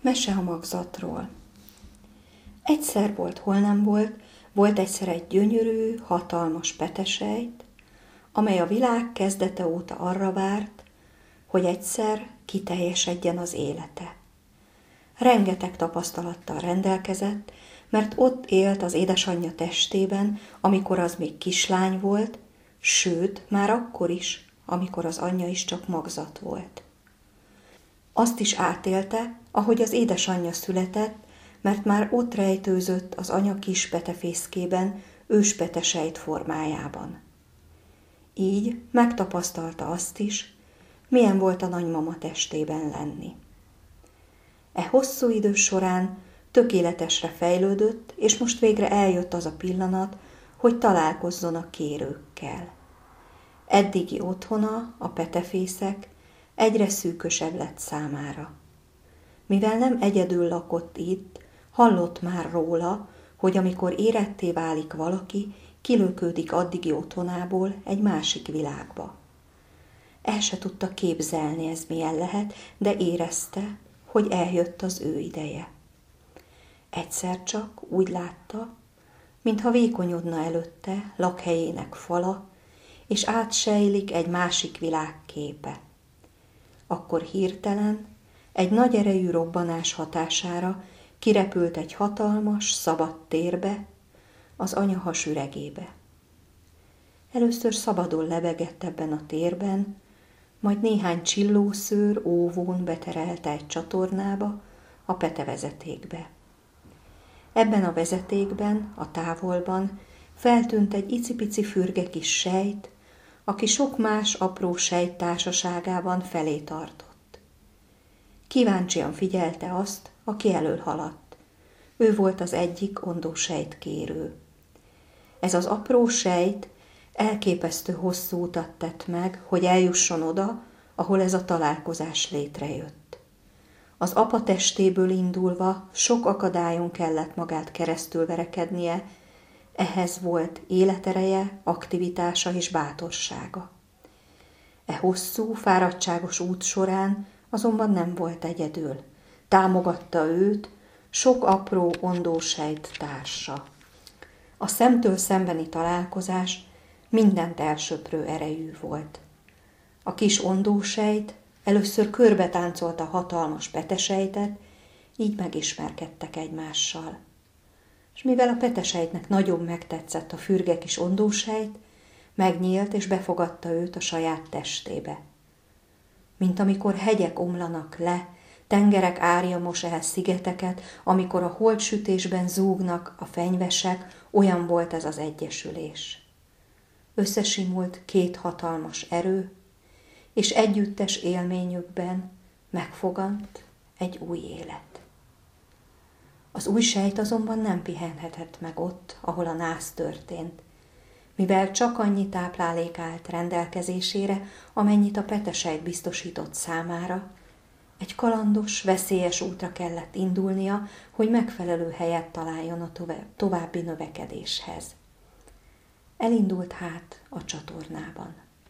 Mese a magzatról. Egyszer volt, hol nem volt, volt egyszer egy gyönyörű, hatalmas petesejt, amely a világ kezdete óta arra várt, hogy egyszer kiteljesedjen az élete. Rengeteg tapasztalattal rendelkezett, mert ott élt az édesanyja testében, amikor az még kislány volt, sőt, már akkor is, amikor az anyja is csak magzat volt. Azt is átélte, ahogy az édesanyja született, mert már ott rejtőzött az anya kis petefészkében, őspetesejt formájában. Így megtapasztalta azt is, milyen volt a nagymama testében lenni. E hosszú idő során tökéletesre fejlődött, és most végre eljött az a pillanat, hogy találkozzon a kérőkkel. Eddigi otthona, a petefészek, egyre szűkösebb lett számára. Mivel nem egyedül lakott itt, hallott már róla, hogy amikor éretté válik valaki, kilökődik addigi otthonából egy másik világba. El se tudta képzelni, ez milyen lehet, de érezte, hogy eljött az ő ideje. Egyszer csak úgy látta, mintha vékonyodna előtte lakhelyének fala, és átsejlik egy másik világ képe. Akkor hirtelen, egy nagy erejű robbanás hatására kirepült egy hatalmas, szabad térbe, az anya hasüregébe. Először szabadon lebegett ebben a térben, majd néhány csillószőr óvón beterelte egy csatornába, a petevezetékbe. Ebben a vezetékben, a távolban feltűnt egy icipici fürge kis sejt, aki sok más apró sejt társaságában felé tartott. Kíváncsian figyelte azt, aki elől haladt. Ő volt az egyik ondósejtkérő. Ez az apró sejt elképesztő hosszú utat tett meg, hogy eljusson oda, ahol ez a találkozás létrejött. Az apa testéből indulva sok akadályon kellett magát keresztül verekednie, ehhez volt életereje, aktivitása és bátorsága. E hosszú, fáradtságos út során azonban nem volt egyedül. Támogatta őt sok apró ondósejt társa. A szemtől szembeni találkozás mindent elsöprő erejű volt. A kis ondósejt először körbe táncolta a hatalmas petesejtet, így megismerkedtek egymással. És mivel a petesejtnek nagyon megtetszett a fürge kis ondósejt, megnyílt és befogadta őt a saját testébe. Mint amikor hegyek omlanak le, tengerek árja mos el szigeteket, amikor a holdsütésben zúgnak a fenyvesek, olyan volt ez az egyesülés. Összesimult két hatalmas erő, és együttes élményükben megfogant egy új élet. Az új sejt azonban nem pihenhetett meg ott, ahol a nász történt, mivel csak annyi táplálék állt rendelkezésére, amennyit a petesejt biztosított számára, egy kalandos, veszélyes útra kellett indulnia, hogy megfelelő helyet találjon a további növekedéshez. Elindult hát a csatornában.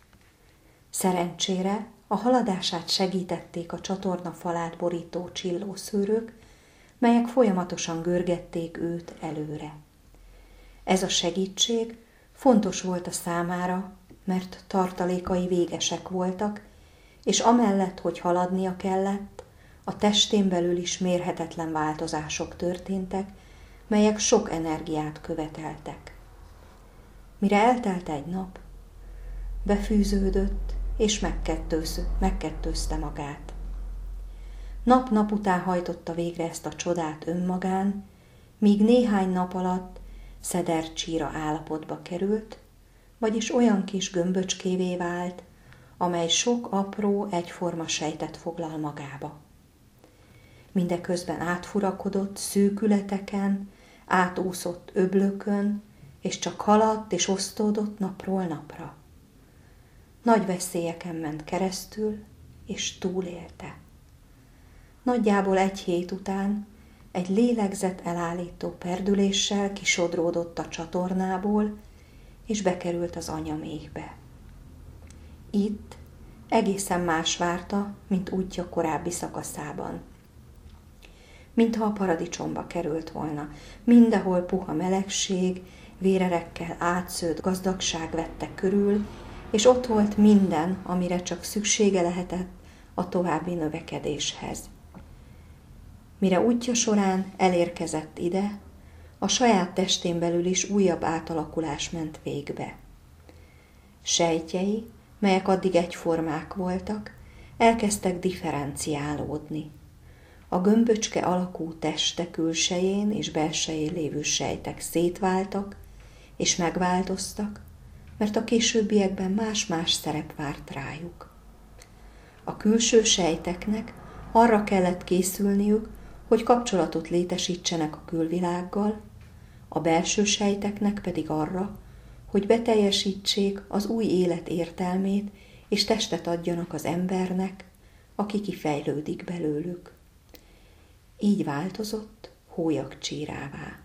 Szerencsére a haladását segítették a csatorna falát borító csillószőrök, melyek folyamatosan görgették őt előre. Ez a segítség fontos volt a számára, mert tartalékai végesek voltak, és amellett, hogy haladnia kellett, a testén belül is mérhetetlen változások történtek, melyek sok energiát követeltek. Mire eltelt egy nap, befűződött és megkettőzte magát. Nap-nap után hajtotta végre ezt a csodát önmagán, míg néhány nap alatt szedercsíra állapotba került, vagyis olyan kis gömböcskévé vált, amely sok apró, egyforma sejtet foglal magába. Mindeközben átfurakodott szűkületeken, átúszott öblökön, és csak haladt és osztódott napról napra. Nagy veszélyeken ment keresztül, és túlélte. Nagyjából egy hét után egy lélegzet elállító perdüléssel kisodródott a csatornából, és bekerült az anyaméhbe. Itt egészen más várta, mint útja korábbi szakaszában. mintha a paradicsomba került volna. Mindenhol puha melegség, vérerekkel átszőtt gazdagság vette körül, és ott volt minden, amire csak szüksége lehetett a további növekedéshez. Mire útja során elérkezett ide, a saját testén belül is újabb átalakulás ment végbe. Sejtjei, melyek addig egyformák voltak, elkezdtek differenciálódni. A gömböcske alakú teste külsején és belsején lévő sejtek szétváltak és megváltoztak, mert a későbbiekben más-más szerep várt rájuk. A külső sejteknek arra kellett készülniük, hogy kapcsolatot létesítsenek a külvilággal, a belső sejteknek pedig arra, hogy beteljesítsék az új élet értelmét, és testet adjanak az embernek, aki kifejlődik belőlük. Így változott hólyagcsírává.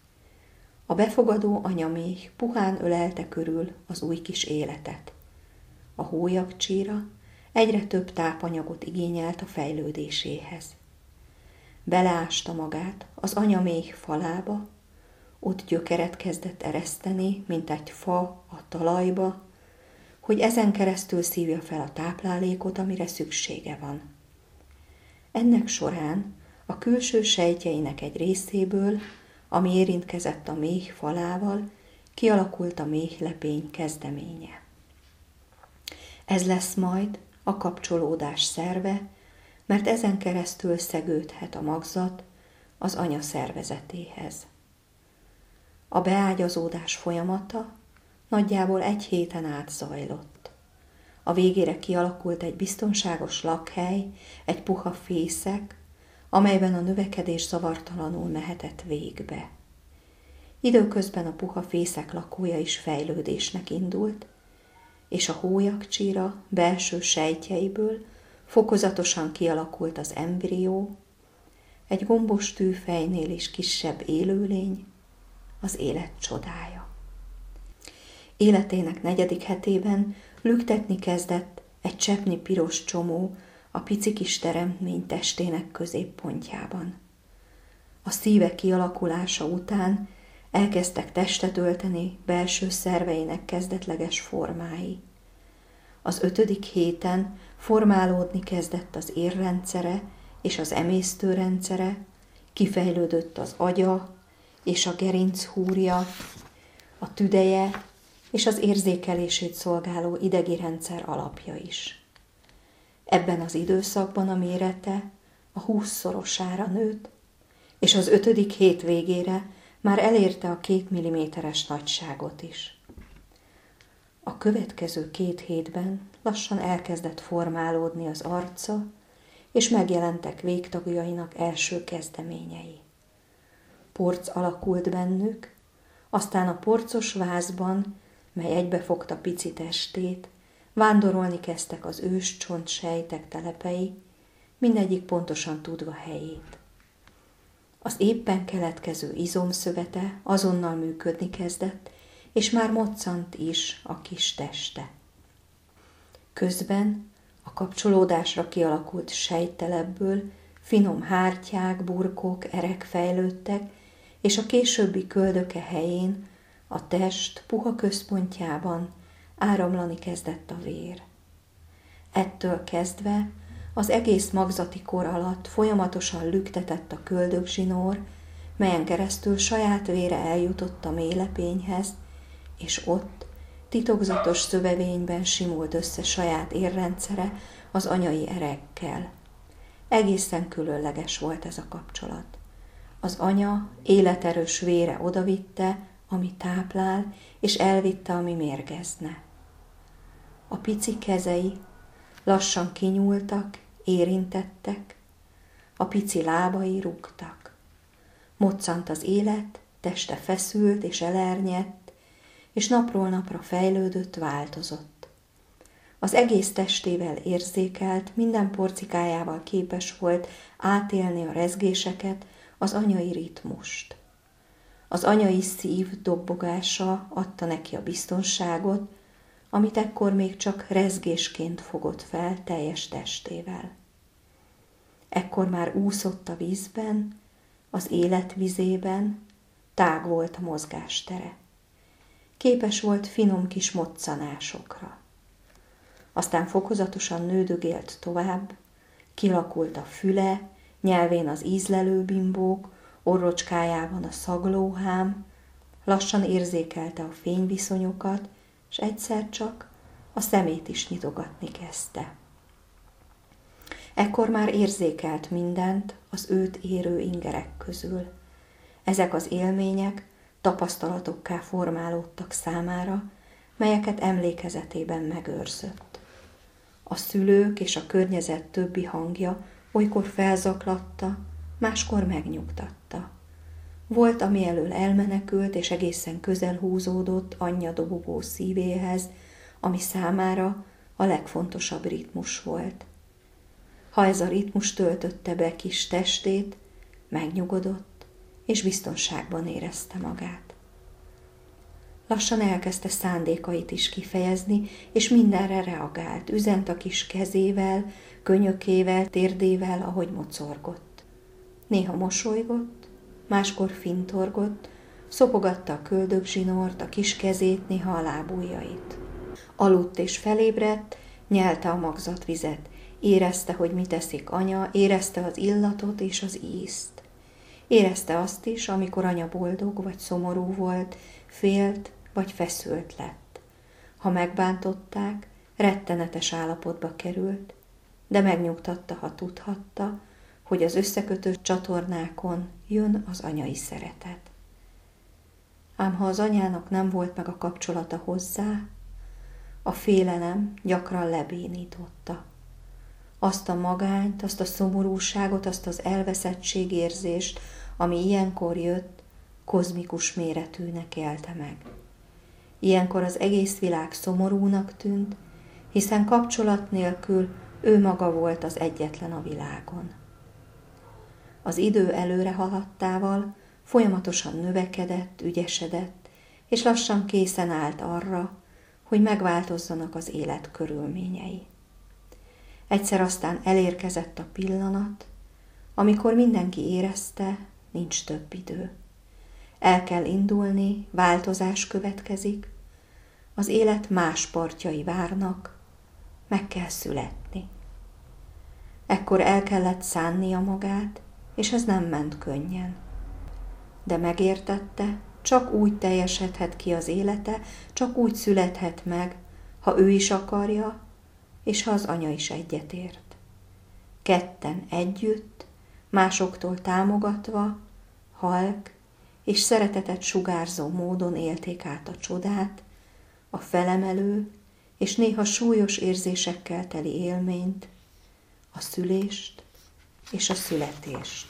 A befogadó anyaméh puhán ölelte körül az új kis életet. A hólyagcsíra egyre több tápanyagot igényelt a fejlődéséhez. Beleásta magát az anyaméh falába, ott gyökeret kezdett ereszteni, mint egy fa a talajba, hogy ezen keresztül szívja fel a táplálékot, amire szüksége van. Ennek során a külső sejtjeinek egy részéből, ami érintkezett a méh falával, kialakult a méhlepény kezdeménye. Ez lesz majd a kapcsolódás szerve, mert ezen keresztül szegődhet a magzat az anya szervezetéhez. A beágyazódás folyamata nagyjából 1 héten át zajlott. A végére kialakult egy biztonságos lakhely, egy puha fészek, amelyben a növekedés zavartalanul mehetett végbe. Időközben a puha fészek lakója is fejlődésnek indult, és a hólyagcsíra belső sejtjeiből fokozatosan kialakult az embrió, egy gombos tűfejnél is kisebb élőlény, az élet csodája. Életének 4. hetében lüktetni kezdett egy cseppnyi piros csomó a pici kis teremtmény testének középpontjában. A szíve kialakulása után elkezdtek testet ölteni belső szerveinek kezdetleges formái. Az 5. héten formálódni kezdett az érrendszere és az emésztőrendszere, kifejlődött az agya és a gerinchúrja, a tüdeje és az érzékelését szolgáló idegi rendszer alapja is. Ebben az időszakban a mérete a 20-szorosára nőtt, és az 5. hét végére már elérte a 2 mm-es nagyságot is. A következő 2 hétben lassan elkezdett formálódni az arca, és megjelentek végtagjainak első kezdeményei. Porc alakult bennük, aztán a porcos vázban, mely egybefogta pici testét, vándorolni kezdtek az ős csontsejtek telepei, mindegyik pontosan tudva helyét. Az éppen keletkező izomszövete azonnal működni kezdett, és már moccant is a kis teste. Közben a kapcsolódásra kialakult sejttelepből finom hártyák, burkok, erek fejlődtek, és a későbbi köldöke helyén, a test puha központjában áramlani kezdett a vér. Ettől kezdve az egész magzati kor alatt folyamatosan lüktetett a köldökzsinór, melyen keresztül saját vére eljutott a méhlepényhez, és ott titokzatos szövevényben simult össze saját érrendszere az anyai erekkel. Egészen különleges volt ez a kapcsolat. Az anya életerős vére odavitte, ami táplál, és elvitte, ami mérgezne. A pici kezei lassan kinyúltak, érintettek, a pici lábai rúgtak. Moccant az élet, teste feszült és elernyett, és napról napra fejlődött, változott. Az egész testével érzékelt, minden porcikájával képes volt átélni a rezgéseket, az anyai ritmust. Az anyai szív dobbogása adta neki a biztonságot, amit ekkor még csak rezgésként fogott fel teljes testével. Ekkor már úszott a vízben, az élet vizében, tág volt a mozgástere. Képes volt finom kis moccanásokra. Aztán fokozatosan nődögélt tovább, kilakult a füle, nyelvén az ízlelő bimbók, orrocskájában a szaglóhám, lassan érzékelte a fényviszonyokat, s egyszer csak a szemét is nyitogatni kezdte. Ekkor már érzékelt mindent az őt érő ingerek közül. Ezek az élmények tapasztalatokká formálódtak számára, melyeket emlékezetében megőrzött. A szülők és a környezet többi hangja olykor felzaklatta, máskor megnyugtatta. Volt, ami elől elmenekült, és egészen közel húzódott anyja dobogó szívéhez, ami számára a legfontosabb ritmus volt. Ha ez a ritmus töltötte be kis testét, megnyugodott, és biztonságban érezte magát. Lassan elkezdte szándékait is kifejezni, és mindenre reagált, üzent a kis kezével, könyökével, térdével, ahogy mocorgott. Néha mosolygott, máskor fintorgott, szopogatta a köldögzsinort, a kis kezét, néha a lábujjait. Aludt és felébredt, nyelte a magzatvizet, érezte, hogy mit eszik anya, érezte az illatot és az ízt. Érezte azt is, amikor anya boldog vagy szomorú volt, félt vagy feszült lett. Ha megbántották, rettenetes állapotba került, de megnyugtatta, ha tudhatta, hogy az összekötött csatornákon jön az anyai szeretet. Ám ha az anyának nem volt meg a kapcsolata hozzá, a félelem gyakran lebénította. Azt a magányt, azt a szomorúságot, azt az elveszettségérzést, ami ilyenkor jött, kozmikus méretűnek élte meg. Ilyenkor az egész világ szomorúnak tűnt, hiszen kapcsolat nélkül ő maga volt az egyetlen a világon. Az idő előre haladtával folyamatosan növekedett, ügyesedett, és lassan készen állt arra, hogy megváltozzanak az élet körülményei. Egyszer aztán elérkezett a pillanat, amikor mindenki érezte, nincs több idő. El kell indulni, változás következik, az élet más partjai várnak, meg kell születni. Ekkor el kellett szánnia magát, és ez nem ment könnyen. De megértette, csak úgy teljesedhet ki az élete, csak úgy születhet meg, ha ő is akarja, és ha az anya is egyetért. Ketten együtt, másoktól támogatva, halk és szeretetet sugárzó módon élték át a csodát, a felemelő és néha súlyos érzésekkel teli élményt, a szülést és a születést.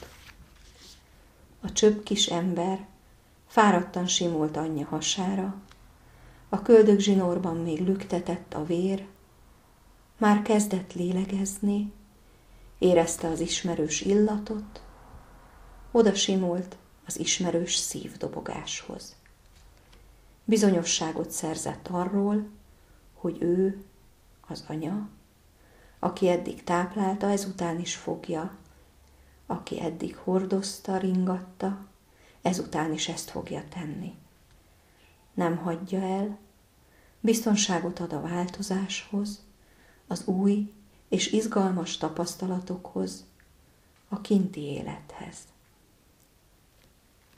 A csöpp kis ember fáradtan simult anyja hasára, a köldögzsinórban még lüktetett a vér, már kezdett lélegezni, érezte az ismerős illatot, oda simult az ismerős szívdobogáshoz. Bizonyosságot szerzett arról, hogy ő, az anya, aki eddig táplálta, ezután is fogja, aki eddig hordozta, ringatta, ezután is ezt fogja tenni. Nem hagyja el, biztonságot ad a változáshoz, az új és izgalmas tapasztalatokhoz, a kinti élethez.